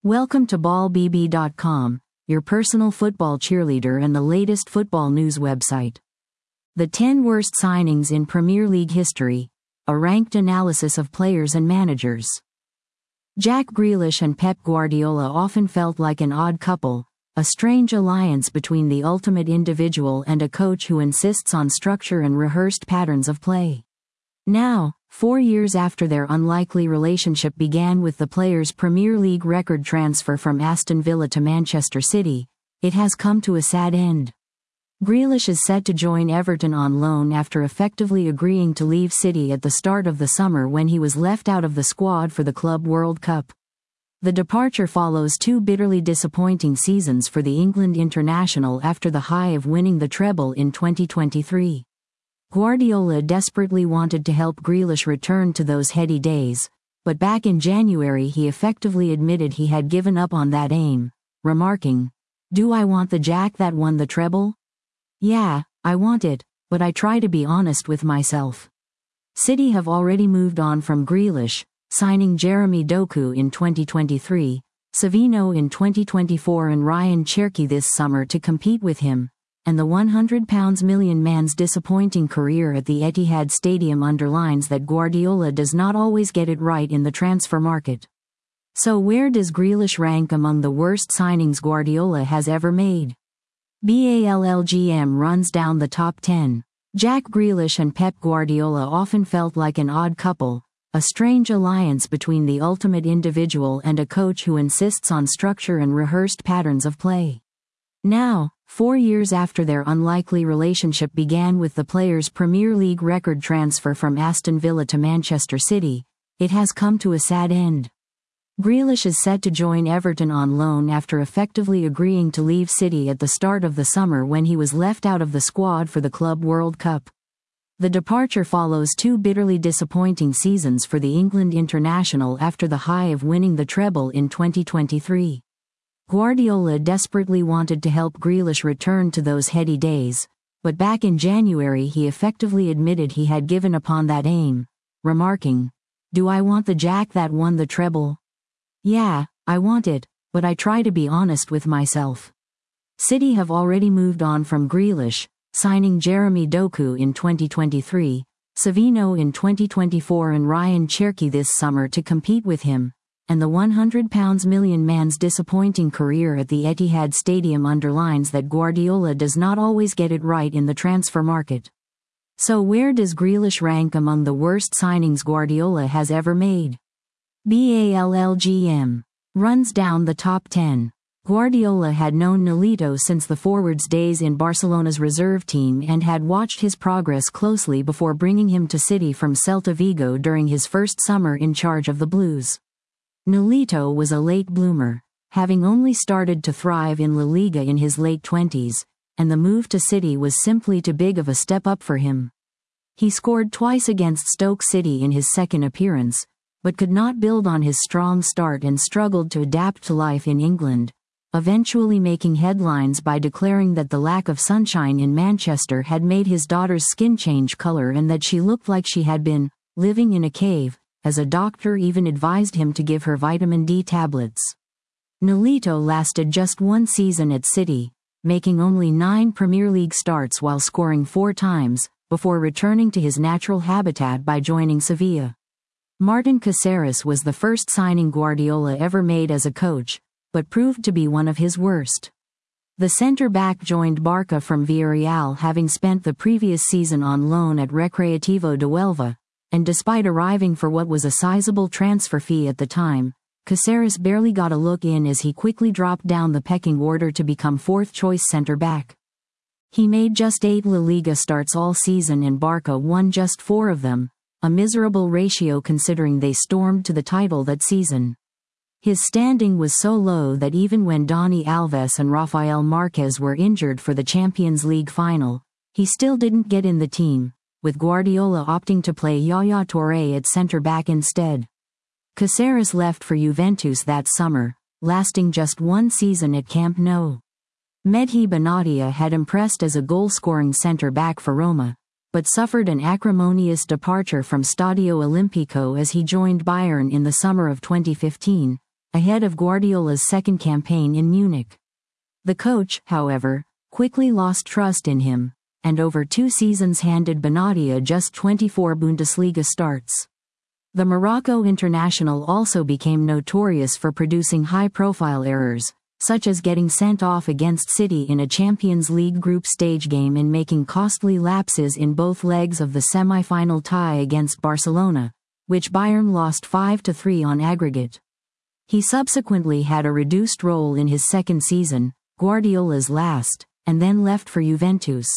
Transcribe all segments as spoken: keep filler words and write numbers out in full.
Welcome to ball b b dot com, your personal football cheerleader and the latest football news website. The ten worst signings in Premier League history, a ranked analysis of players and managers. Jack Grealish and Pep Guardiola often felt like an odd couple, a strange alliance between the ultimate individual and a coach who insists on structure and rehearsed patterns of play. Now, four years after their unlikely relationship began with the player's Premier League record transfer from Aston Villa to Manchester City, it has come to a sad end. Grealish is set to join Everton on loan after effectively agreeing to leave City at the start of the summer when he was left out of the squad for the Club World Cup. The departure follows two bitterly disappointing seasons for the England international after the high of winning the treble in twenty twenty-three. Guardiola desperately wanted to help Grealish return to those heady days, but back in January he effectively admitted he had given up on that aim, remarking, "Do I want the Jack that won the treble? Yeah, I want it, but I try to be honest with myself." City have already moved on from Grealish, signing Jeremy Doku in twenty twenty-three, Savino in twenty twenty-four and Ryan Cherki this summer to compete with him, and the one hundred million pound man's disappointing career at the Etihad Stadium underlines that Guardiola does not always get it right in the transfer market. So where does Grealish rank among the worst signings Guardiola has ever made? BALLGM runs down the top ten. Jack Grealish and Pep Guardiola often felt like an odd couple, a strange alliance between the ultimate individual and a coach who insists on structure and rehearsed patterns of play. Now, four years after their unlikely relationship began with the player's Premier League record transfer from Aston Villa to Manchester City, it has come to a sad end. Grealish is set to join Everton on loan after effectively agreeing to leave City at the start of the summer when he was left out of the squad for the Club World Cup. The departure follows two bitterly disappointing seasons for the England international after the high of winning the treble in twenty twenty-three. Guardiola desperately wanted to help Grealish return to those heady days, but back in January he effectively admitted he had given up on that aim, remarking, "Do I want the Jack that won the treble? Yeah, I want it, but I try to be honest with myself." City have already moved on from Grealish, signing Jeremy Doku in twenty twenty-three, Savino in twenty twenty-four and Ryan Cherki this summer to compete with him, and the one hundred million pound man's disappointing career at the Etihad Stadium underlines that Guardiola does not always get it right in the transfer market. So where does Grealish rank among the worst signings Guardiola has ever made? BALLGM runs down the top ten. Guardiola had known Nolito since the forward's days in Barcelona's reserve team and had watched his progress closely before bringing him to City from Celta Vigo during his first summer in charge of the Blues. Nolito was a late bloomer, having only started to thrive in La Liga in his late twenties, and the move to City was simply too big of a step up for him. He scored twice against Stoke City in his second appearance, but could not build on his strong start and struggled to adapt to life in England, eventually making headlines by declaring that the lack of sunshine in Manchester had made his daughter's skin change color and that she looked like she had been living in a cave, as a doctor even advised him to give her vitamin D tablets. Nolito lasted just one season at City, making only nine Premier League starts while scoring four times, before returning to his natural habitat by joining Sevilla. Martin Caceres was the first signing Guardiola ever made as a coach, but proved to be one of his worst. The centre-back joined Barca from Villarreal, having spent the previous season on loan at Recreativo de Huelva, and despite arriving for what was a sizable transfer fee at the time, Caceres barely got a look in as he quickly dropped down the pecking order to become fourth-choice centre-back. He made just eight La Liga starts all season and Barca won just four of them, a miserable ratio considering they stormed to the title that season. His standing was so low that even when Dani Alves and Rafael Marquez were injured for the Champions League final, he still didn't get in the team, with Guardiola opting to play Yaya Touré at centre-back instead. Caceres left for Juventus that summer, lasting just one season at Camp Nou. Mehdi Benatia had impressed as a goal-scoring centre-back for Roma, but suffered an acrimonious departure from Stadio Olimpico as he joined Bayern in the summer of twenty fifteen, ahead of Guardiola's second campaign in Munich. The coach, however, quickly lost trust in him, and over two seasons handed Benatia just twenty-four Bundesliga starts. The Morocco international also became notorious for producing high-profile errors, such as getting sent off against City in a Champions League group stage game and making costly lapses in both legs of the semi-final tie against Barcelona, which Bayern lost five to three on aggregate. He subsequently had a reduced role in his second season, Guardiola's last, and then left for Juventus.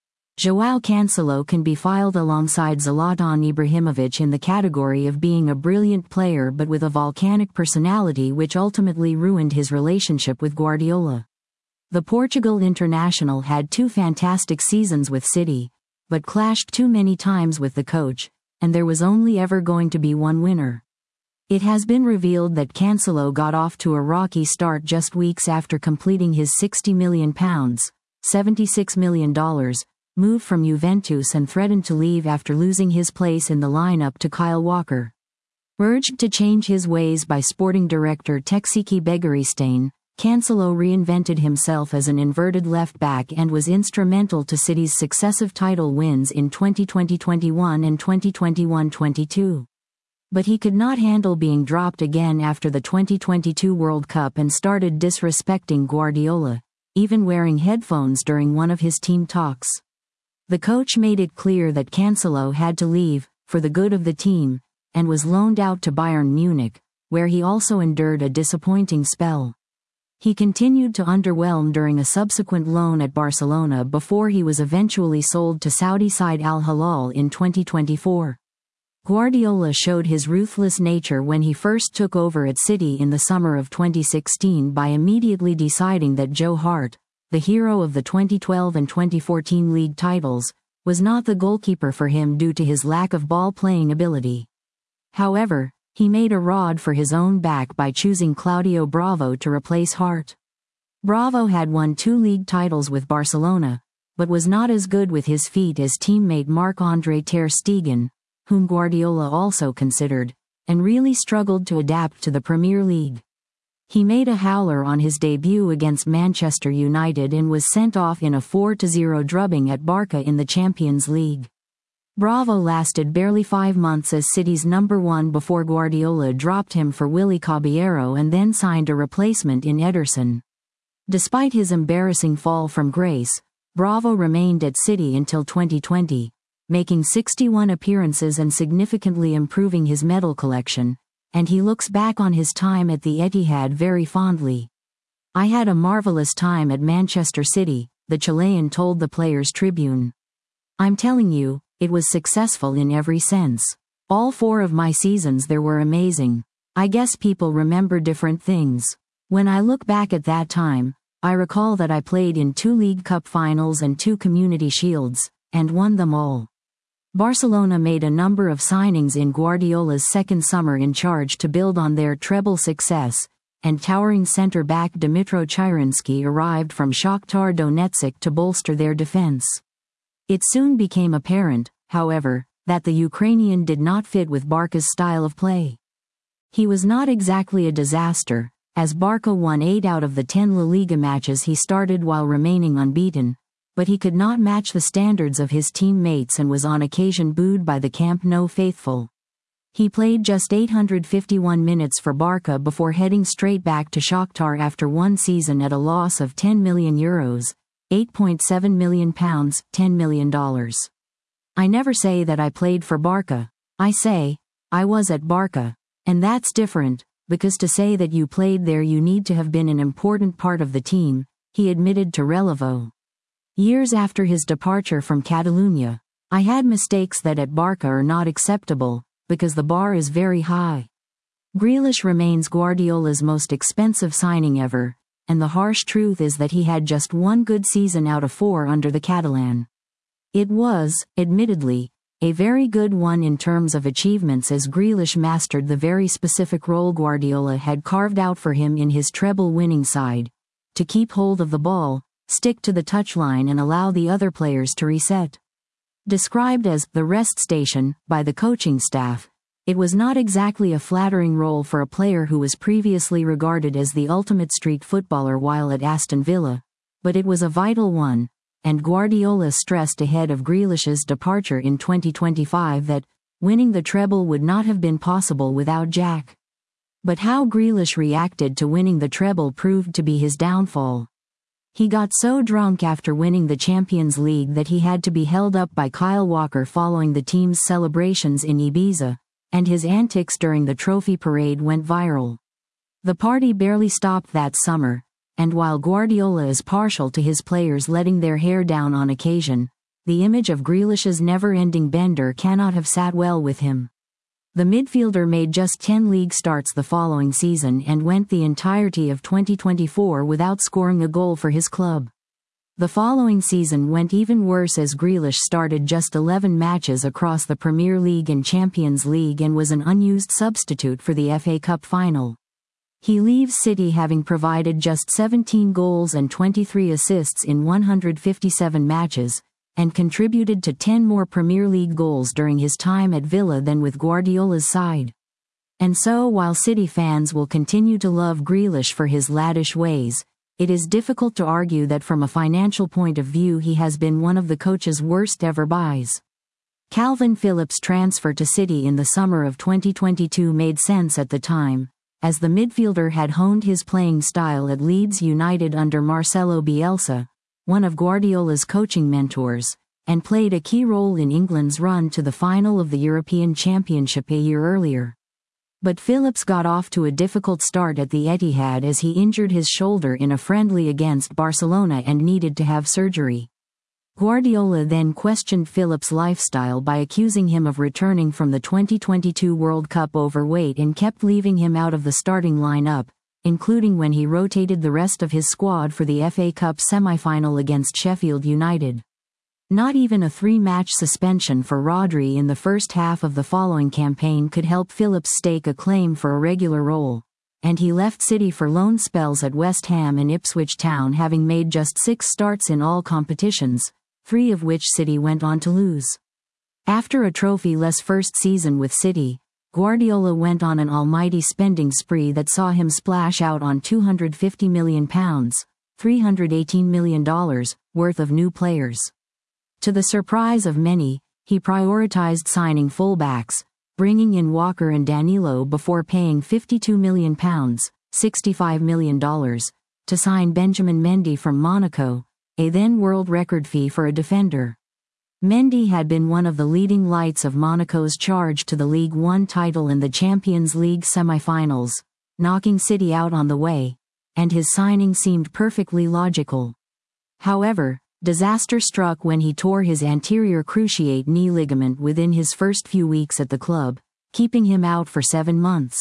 João Cancelo can be filed alongside Zlatan Ibrahimovic in the category of being a brilliant player but with a volcanic personality which ultimately ruined his relationship with Guardiola. The Portugal international had two fantastic seasons with City, but clashed too many times with the coach, and there was only ever going to be one winner. It has been revealed that Cancelo got off to a rocky start just weeks after completing his sixty million pounds, seventy-six million dollars, move from Juventus and threatened to leave after losing his place in the lineup to Kyle Walker. Urged to change his ways by sporting director Txiki Begiristain, Cancelo reinvented himself as an inverted left-back and was instrumental to City's successive title wins in twenty twenty twenty-one and twenty twenty-one twenty-two. But he could not handle being dropped again after the twenty twenty-two World Cup and started disrespecting Guardiola, even wearing headphones during one of his team talks. The coach made it clear that Cancelo had to leave, for the good of the team, and was loaned out to Bayern Munich, where he also endured a disappointing spell. He continued to underwhelm during a subsequent loan at Barcelona before he was eventually sold to Saudi side Al Hilal in twenty twenty-four. Guardiola showed his ruthless nature when he first took over at City in the summer of twenty sixteen by immediately deciding that Joe Hart, the hero of the twenty twelve and twenty fourteen league titles, was not the goalkeeper for him due to his lack of ball-playing ability. However, he made a rod for his own back by choosing Claudio Bravo to replace Hart. Bravo had won two league titles with Barcelona, but was not as good with his feet as teammate Marc-Andre ter Stegen, whom Guardiola also considered, and really struggled to adapt to the Premier League. He made a howler on his debut against Manchester United and was sent off in a four to zero drubbing at Barca in the Champions League. Bravo lasted barely five months as City's number one before Guardiola dropped him for Willy Caballero and then signed a replacement in Ederson. Despite his embarrassing fall from grace, Bravo remained at City until twenty twenty, making sixty-one appearances and significantly improving his medal collection, and he looks back on his time at the Etihad very fondly. "I had a marvelous time at Manchester City," the Chilean told the Players' Tribune. "I'm telling you, it was successful in every sense. All four of my seasons there were amazing. I guess people remember different things. When I look back at that time, I recall that I played in two League Cup finals and two Community Shields, and won them all." Barcelona made a number of signings in Guardiola's second summer in charge to build on their treble success, and towering centre-back Dmytro Chyrinsky arrived from Shakhtar Donetsk to bolster their defense. It soon became apparent, however, that the Ukrainian did not fit with Barca's style of play. He was not exactly a disaster, as Barca won eight out of the ten La Liga matches he started while remaining unbeaten, but he could not match the standards of his teammates and was on occasion booed by the Camp Nou faithful. He played just eight hundred fifty-one minutes for Barca before heading straight back to Shakhtar after one season at a loss of ten million euros, eight point seven million pounds, ten million dollars. "I never say that I played for Barca. I say, I was at Barca. And that's different, because to say that you played there you need to have been an important part of the team," he admitted to Relevo. Years after his departure from Catalunya, "I had mistakes that at Barca are not acceptable, because the bar is very high." Grealish remains Guardiola's most expensive signing ever, and the harsh truth is that he had just one good season out of four under the Catalan. It was, admittedly, a very good one in terms of achievements as Grealish mastered the very specific role Guardiola had carved out for him in his treble-winning side: to keep hold of the ball, stick to the touchline and allow the other players to reset. Described as the rest station by the coaching staff, It was not exactly a flattering role for a player who was previously regarded as the ultimate street footballer while at Aston Villa, but it was a vital one, and Guardiola stressed ahead of Grealish's departure in twenty twenty-five that winning the treble would not have been possible without Jack. But how Grealish reacted to winning the treble proved to be his downfall. He got so drunk after winning the Champions League that he had to be held up by Kyle Walker following the team's celebrations in Ibiza, and his antics during the trophy parade went viral. The party barely stopped that summer, and while Guardiola is partial to his players letting their hair down on occasion, the image of Grealish's never-ending bender cannot have sat well with him. The midfielder made just ten league starts the following season and went the entirety of twenty twenty-four without scoring a goal for his club. The following season went even worse as Grealish started just eleven matches across the Premier League and Champions League and was an unused substitute for the F A Cup final. He leaves City having provided just seventeen goals and twenty-three assists in one hundred fifty-seven matches, and contributed to ten more Premier League goals during his time at Villa than with Guardiola's side. And so while City fans will continue to love Grealish for his laddish ways, it is difficult to argue that from a financial point of view he has been one of the coach's worst ever buys. Calvin Phillips' transfer to City in the summer of twenty twenty-two made sense at the time, as the midfielder had honed his playing style at Leeds United under Marcelo Bielsa, one of Guardiola's coaching mentors, and played a key role in England's run to the final of the European Championship a year earlier. But Phillips got off to a difficult start at the Etihad as he injured his shoulder in a friendly against Barcelona and needed to have surgery. Guardiola then questioned Phillips' lifestyle by accusing him of returning from the twenty twenty-two World Cup overweight and kept leaving him out of the starting lineup, including when he rotated the rest of his squad for the F A Cup semi-final against Sheffield United. Not even a three-match suspension for Rodri in the first half of the following campaign could help Phillips stake a claim for a regular role, and he left City for loan spells at West Ham and Ipswich Town, having made just six starts in all competitions, three of which City went on to lose. After a trophy-less first season with City, Guardiola went on an almighty spending spree that saw him splash out on two hundred fifty million pounds, three hundred eighteen million dollars, worth of new players. To the surprise of many, he prioritized signing fullbacks, bringing in Walker and Danilo before paying fifty-two million pounds, sixty-five million dollars, to sign Benjamin Mendy from Monaco, a then world record fee for a defender. Mendy had been one of the leading lights of Monaco's charge to the League One title in the Champions League semi-finals, knocking City out on the way, and his signing seemed perfectly logical. However, disaster struck when he tore his anterior cruciate knee ligament within his first few weeks at the club, keeping him out for seven months.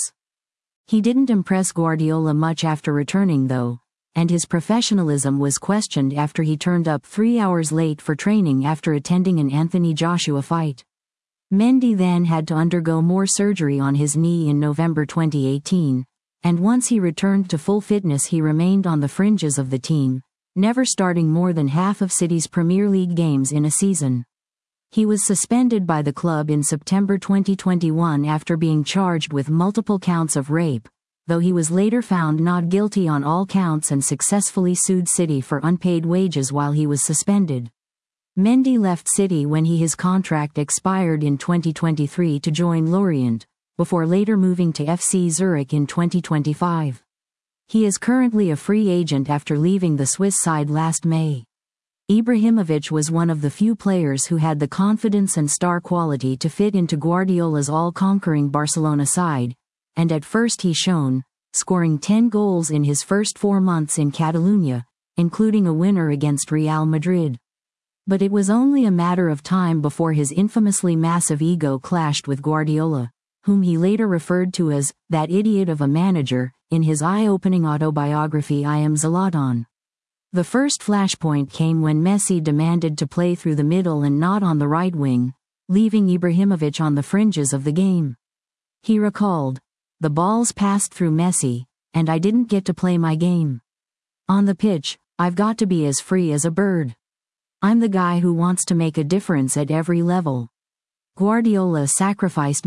He didn't impress Guardiola much after returning though, and his professionalism was questioned after he turned up three hours late for training after attending an Anthony Joshua fight. Mendy then had to undergo more surgery on his knee in November twenty eighteen, and once he returned to full fitness he remained on the fringes of the team, never starting more than half of City's Premier League games in a season. He was suspended by the club in September twenty twenty-one after being charged with multiple counts of rape, though he was later found not guilty on all counts and successfully sued City for unpaid wages while he was suspended. Mendy left City when he, his contract expired in twenty twenty-three to join Lorient, before later moving to F C Zurich in twenty twenty-five. He is currently a free agent after leaving the Swiss side last May. Ibrahimovic was one of the few players who had the confidence and star quality to fit into Guardiola's all-conquering Barcelona side, and at first he shone, scoring ten goals in his first four months in Catalonia, including a winner against Real Madrid. But it was only a matter of time before his infamously massive ego clashed with Guardiola, whom he later referred to as that idiot of a manager in his eye-opening autobiography I Am Zlatan. The first flashpoint came when Messi demanded to play through the middle and not on the right wing, leaving Ibrahimovic on the fringes of the game. He recalled, "The balls passed through Messi, and I didn't get to play my game. On the pitch, I've got to be as free as a bird. I'm the guy who wants to make a difference at every level. Guardiola sacrificed me,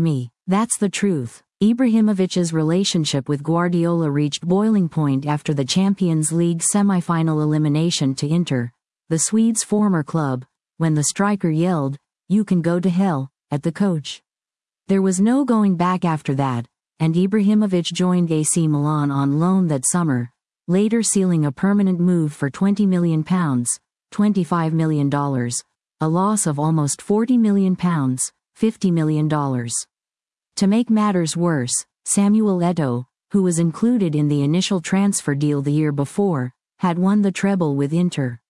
That's the truth. Ibrahimovic's relationship with Guardiola reached boiling point after the Champions League semi-final elimination to Inter, the Swedes' former club, when the striker yelled, "You can go to hell," at the coach. There was no going back after that, and Ibrahimovic joined A C Milan on loan that summer, later sealing a permanent move for twenty million pounds, twenty-five million dollars, a loss of almost forty million pounds, fifty million dollars. To make matters worse, Samuel Eto'o, who was included in the initial transfer deal the year before, had won the treble with Inter.